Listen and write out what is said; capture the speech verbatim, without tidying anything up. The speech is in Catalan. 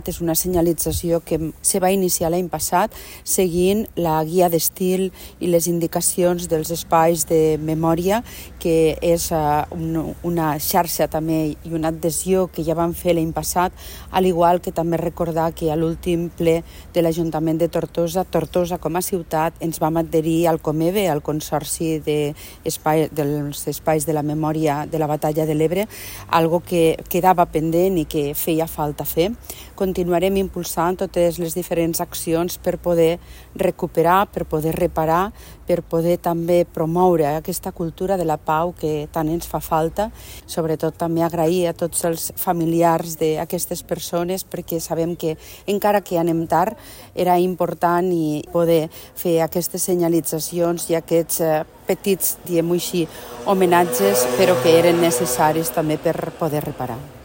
És una senyalització que se va iniciar l'any passat seguint la guia d'estil i les indicacions dels espais de memòria, que és una xarxa també i una adhesió que ja vam fer l'any passat, al igual que també recordar que a l'últim ple de l'Ajuntament de Tortosa, Tortosa com a ciutat, ens vam adherir al Comeve, al Consorci de espai, dels Espais de la Memòria de la Batalla de l'Ebre, algo que quedava pendent i que feia falta fer. Continuarem impulsant totes les diferents accions per poder recuperar, per poder reparar, per poder també promoure aquesta cultura de la pau que tant ens fa falta. Sobretot també agrair a tots els familiars d'aquestes persones, perquè sabem que encara que anem tard era important i poder fer aquestes senyalitzacions i aquests petits, diguem-ho així, homenatges, però que eren necessaris també per poder reparar.